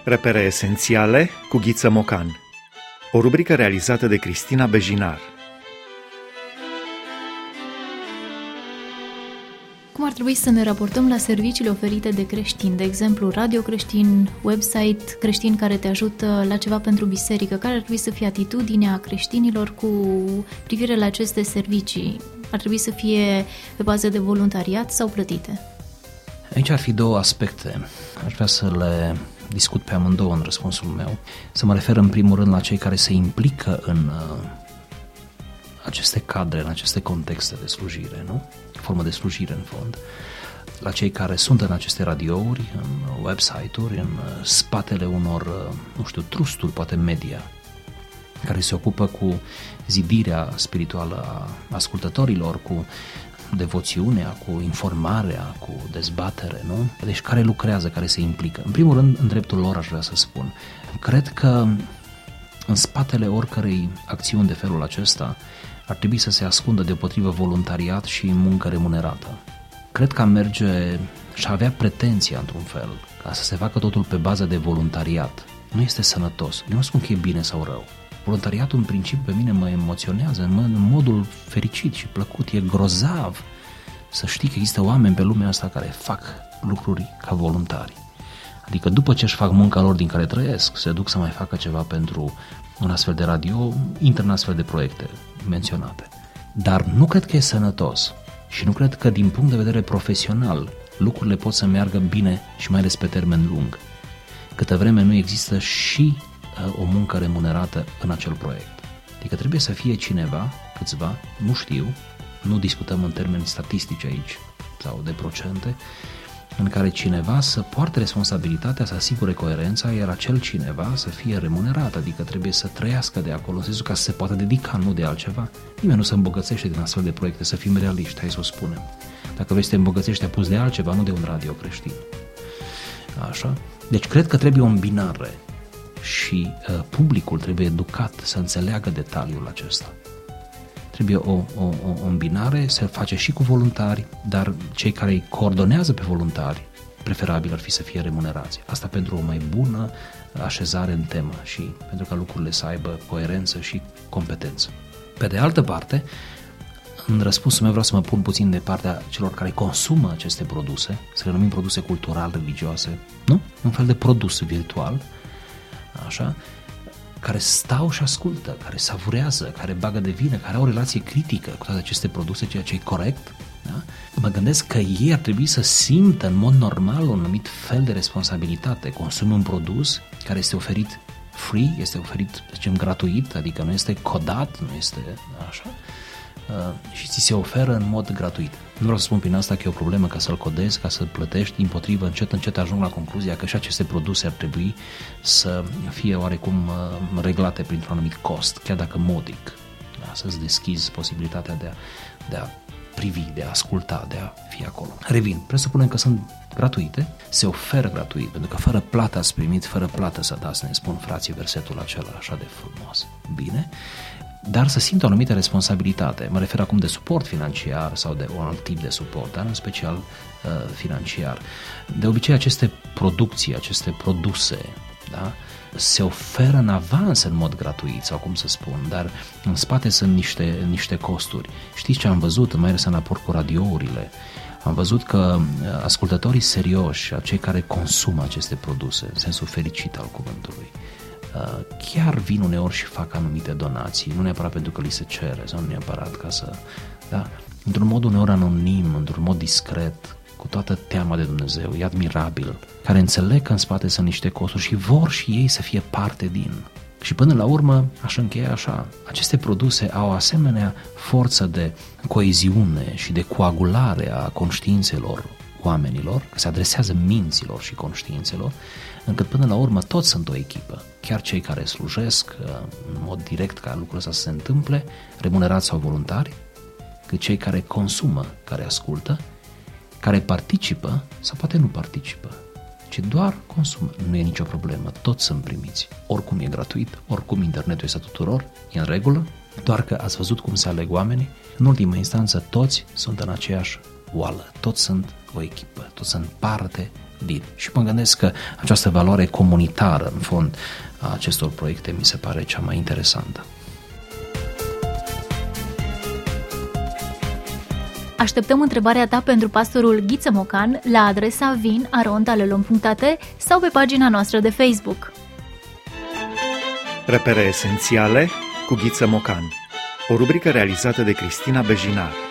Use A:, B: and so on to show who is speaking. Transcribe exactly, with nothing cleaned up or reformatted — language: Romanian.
A: Repere esențiale cu Ghiță Mocan. O rubrică realizată de Cristina Bejinar.
B: Cum ar trebui să ne raportăm la serviciile oferite de creștini, de exemplu radio creștin, website creștin care te ajută la ceva pentru biserică? Care ar trebui să fie atitudinea creștinilor cu privire la aceste servicii? Ar trebui să fie pe bază de voluntariat sau plătite?
C: Aici ar fi două aspecte. Aș vrea să le discut pe amândouă în răspunsul meu. Să mă refer în primul rând la cei care se implică în uh, aceste cadre, în aceste contexte de slujire, nu? Formă de slujire în fond. La cei care sunt în aceste radiouri, în website-uri, în spatele unor, uh, nu știu, trusturi, poate media, care se ocupă cu zidirea spirituală a ascultătorilor, cu devoțiunea, cu informarea, cu dezbatere, nu? Deci care lucrează, care se implică. În primul rând, în dreptul lor aș vrea să spun. Cred că în spatele oricărei acțiuni de felul acesta ar trebui să se ascundă deopotrivă voluntariat și muncă remunerată. Cred că merge și avea pretenția, într-un fel, ca să se facă totul pe bază de voluntariat. Nu este sănătos. Eu nu spun că e bine sau rău. Voluntariatul, în principiu, pe mine mă emoționează în modul fericit și plăcut. E grozav să știi că există oameni pe lumea asta care fac lucruri ca voluntari. Adică după ce își fac munca lor din care trăiesc, se duc să mai facă ceva pentru un astfel de radio, intră în astfel de proiecte menționate. Dar nu cred că e sănătos și nu cred că din punct de vedere profesional lucrurile pot să meargă bine și mai ales pe termen lung, câtă vreme nu există și o muncă remunerată în acel proiect. Adică trebuie să fie cineva, câțiva, nu știu, nu discutăm în termeni statistici aici sau de procente, în care cineva să poarte responsabilitatea, să asigure coerența, iar acel cineva să fie remunerat, adică trebuie să trăiască de acolo, în sensul ca să se poată dedica, nu de altceva. Nimeni nu se îmbogățește din astfel de proiecte, să fim realiști, hai să o spunem. Dacă vrei să te îmbogățești, apus de altceva, nu de un radio creștin. Așa? Deci cred că trebuie o îmbinare și uh, publicul trebuie educat să înțeleagă detaliul acesta. Trebuie o, o, o îmbinare, se face și cu voluntari, dar cei care îi coordonează pe voluntari, preferabil ar fi să fie remunerați. Asta pentru o mai bună așezare în temă și pentru ca lucrurile să aibă coerență și competență. Pe de altă parte, în răspunsul meu vreau să mă pun puțin de partea celor care consumă aceste produse, să le numim produse cultural-religioase, nu? Un fel de produs virtual, așa, care stau și ascultă, care savurează, care bagă de vină, care au o relație critică cu toate aceste produse, ceea ce e corect. Da? Mă gândesc că ei ar trebui să simtă în mod normal un anumit fel de responsabilitate. Consumă un produs care este oferit free, este oferit, să zicem, gratuit, adică nu este codat, nu este așa, uh, și ți se oferă în mod gratuit. Nu vreau să spun prin asta că e o problemă ca să-l codezi, ca să-l plătești, dimpotrivă, încet, încet ajung la concluzia că și aceste produse ar trebui să fie oarecum uh, reglate printr-un anumit cost, chiar dacă modic, da? Să-ți deschizi posibilitatea de a, de a privi, de a asculta, de a fi acolo. Revin, presupunem că sunt gratuite, se oferă gratuit, pentru că fără plată ați primit, fără plată să dați, ne spun frații versetul acela așa de frumos. Bine, dar să simtă o anumită responsabilitate. Mă refer acum de suport financiar sau de un alt tip de suport, dar în special uh, financiar. De obicei aceste producții, aceste produse, da, se oferă în avans în mod gratuit sau cum să spun, dar în spate sunt niște, niște costuri. Știți ce am văzut, mai ales în raport cu radiourile? Am văzut că ascultătorii serioși, cei care consumă aceste produse, în sensul fericit al cuvântului, chiar vin uneori și fac anumite donații, nu neapărat pentru că li se cere sau nu neapărat ca să, da, într-un mod uneori anonim, într-un mod discret, cu toată teama de Dumnezeu, e admirabil, care înțeleg că în spate sunt niște costuri și vor și ei să fie parte din. Și până la urmă, aș încheia așa, aceste produse au asemenea forță de coeziune și de coagulare a conștiințelor oamenilor, că se adresează minților și conștiințelor, încât până la urmă toți sunt o echipă, chiar cei care slujesc în mod direct ca lucrul ăsta să se întâmple, remunerați sau voluntari, cât cei care consumă, care ascultă, care participă sau poate nu participă, ci doar consumă. Nu e nicio problemă, toți sunt primiți. Oricum e gratuit, oricum internetul este tuturor, e în regulă, doar că ați văzut cum se aleg oamenii. În ultimă instanță, toți sunt în aceeași oală, toți sunt o echipă, toți sunt parte din. Și mă gândesc că această valoare comunitară, în fond, a acestor proiecte mi se pare cea mai interesantă.
B: Așteptăm întrebarea ta pentru pastorul Ghiță Mocan la adresa vin arond alelom punct a t sau pe pagina noastră de Facebook.
A: Repere esențiale cu Ghiță Mocan, o rubrică realizată de Cristina Bejinar.